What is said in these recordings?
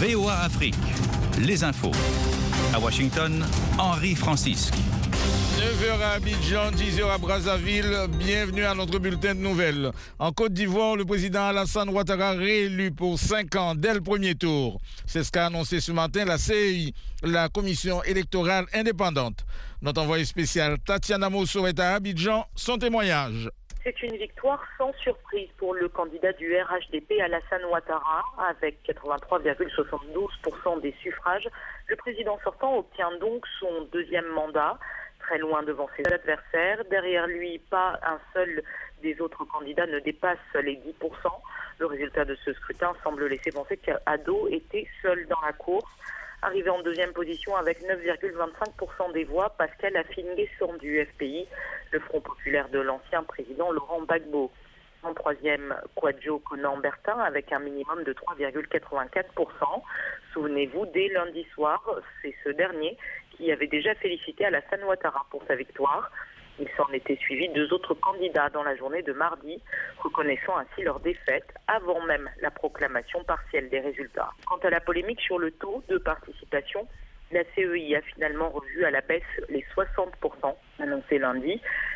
VOA Afrique, les infos. À Washington, Henri Francisque. 9h à Abidjan, 10h à Brazzaville. Bienvenue à notre bulletin de nouvelles. En Côte d'Ivoire, le président Alassane Ouattara réélu pour 5 ans dès le premier tour. C'est ce qu'a annoncé ce matin la CEI, la commission électorale indépendante. Notre envoyé spécial Tatiana Mosso est à Abidjan. Son témoignage. C'est une victoire sans surprise pour le candidat du RHDP, Alassane Ouattara. Avec 83,72% des suffrages, le président sortant obtient donc son deuxième mandat, très loin devant ses adversaires. Derrière lui, pas un seul des autres candidats ne dépasse les 10%. Le résultat de ce scrutin semble laisser penser qu'Ado était seul dans la course. Arrivé en deuxième position avec 9,25% des voix, Pascal Affi-N'Guessan du FPI, le Front populaire de l'ancien président Laurent Gbagbo. En troisième, Kwadjo Konan-Bertin avec un minimum de 3,84%. Souvenez-vous, dès lundi soir, c'est ce dernier qui avait déjà félicité Alassane Ouattara pour sa victoire. Il s'en était suivi 2 autres candidats dans la journée de mardi, reconnaissant ainsi leur défaite avant même la proclamation partielle des résultats. Quant à la polémique sur le taux de participation, la CEI a finalement revu à la baisse les 60% annoncés lundi.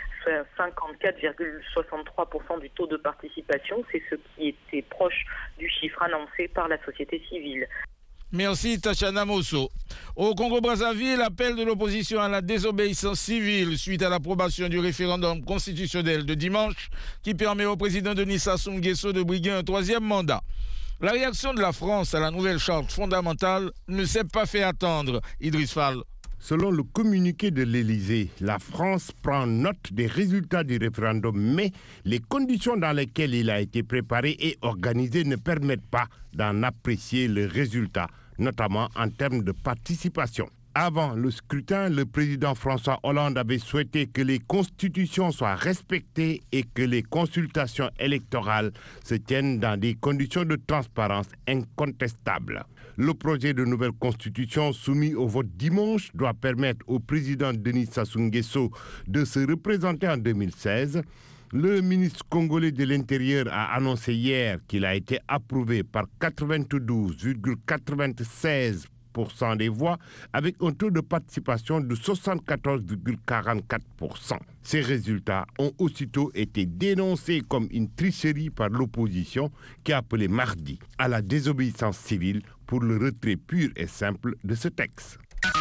54,63% du taux de participation, c'est ce qui était proche du chiffre annoncé par la société civile. Merci Tatiana Mosso. Au Congo-Brazzaville, l'appel de l'opposition à la désobéissance civile suite à l'approbation du référendum constitutionnel de dimanche qui permet au président Denis Sassou Nguesso de briguer un 3e mandat. La réaction de la France à la nouvelle charte fondamentale ne s'est pas fait attendre. Idriss Fall. Selon le communiqué de l'Élysée, la France prend note des résultats du référendum, mais les conditions dans lesquelles il a été préparé et organisé ne permettent pas d'en apprécier le résultat, notamment en termes de participation. Avant le scrutin, le président François Hollande avait souhaité que les constitutions soient respectées et que les consultations électorales se tiennent dans des conditions de transparence incontestables. Le projet de nouvelle constitution soumis au vote dimanche doit permettre au président Denis Sassou Nguesso de se représenter en 2016. Le ministre congolais de l'Intérieur a annoncé hier qu'il a été approuvé par 92,96% des voix avec un taux de participation de 74,44%. Ces résultats ont aussitôt été dénoncés comme une tricherie par l'opposition qui a appelé mardi à la désobéissance civile pour le retrait pur et simple de ce texte.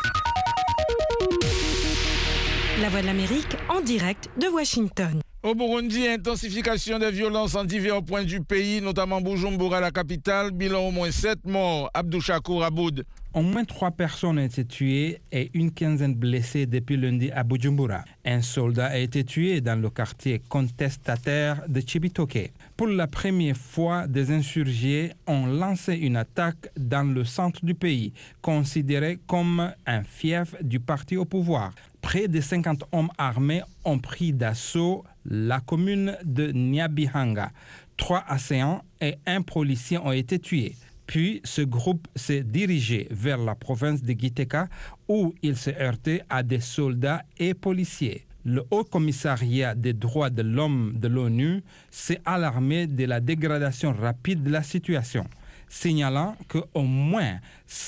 La Voix de l'Amérique en direct de Washington. Au Burundi, intensification des violences en divers points du pays, notamment Bujumbura, la capitale. Bilan au moins 7 morts. Abdou Chakour Aboud. Au moins 3 personnes ont été tuées et une quinzaine blessées depuis lundi à Bujumbura. Un soldat a été tué dans le quartier contestataire de Chibitoke. Pour la première fois, des insurgés ont lancé une attaque dans le centre du pays, considéré comme un fief du parti au pouvoir. Près de 50 hommes armés ont pris d'assaut la commune de Nyabihanga. 3 assaillants et 1 policier ont été tués. Puis, ce groupe s'est dirigé vers la province de Giteka où il s'est heurté à des soldats et policiers. Le Haut Commissariat des droits de l'homme de l'ONU s'est alarmé de la dégradation rapide de la situation, signalant qu'au moins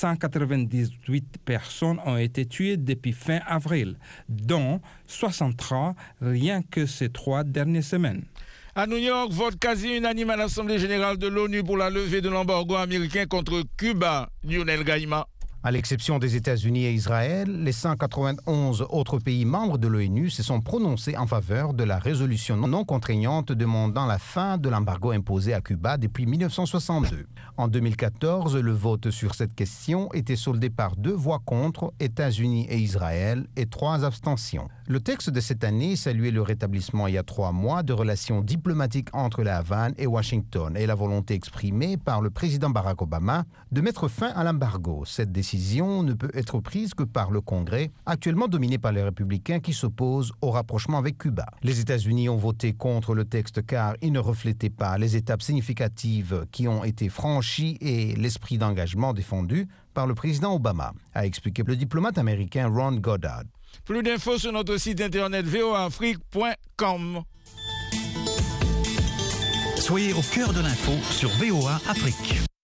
198 personnes ont été tuées depuis fin avril, dont 63 rien que ces 3 dernières semaines. À New York, vote quasi unanime à l'Assemblée générale de l'ONU pour la levée de l'embargo américain contre Cuba. Lionel Gaïma. À l'exception des États-Unis et Israël, les 191 autres pays membres de l'ONU se sont prononcés en faveur de la résolution non contraignante demandant la fin de l'embargo imposé à Cuba depuis 1962. En 2014, le vote sur cette question était soldé par 2 voix contre, États-Unis et Israël, et 3 abstentions. Le texte de cette année saluait le rétablissement il y a 3 mois de relations diplomatiques entre la Havane et Washington et la volonté exprimée par le président Barack Obama de mettre fin à l'embargo. Cette décision ne peut être prise que par le Congrès, actuellement dominé par les républicains qui s'opposent au rapprochement avec Cuba. Les États-Unis ont voté contre le texte car il ne reflétait pas les étapes significatives qui ont été franchies et l'esprit d'engagement défendu par le président Obama, a expliqué le diplomate américain Ron Goddard. Plus d'infos sur notre site internet voaafrique.com. Soyez au cœur de l'info sur VOA Afrique.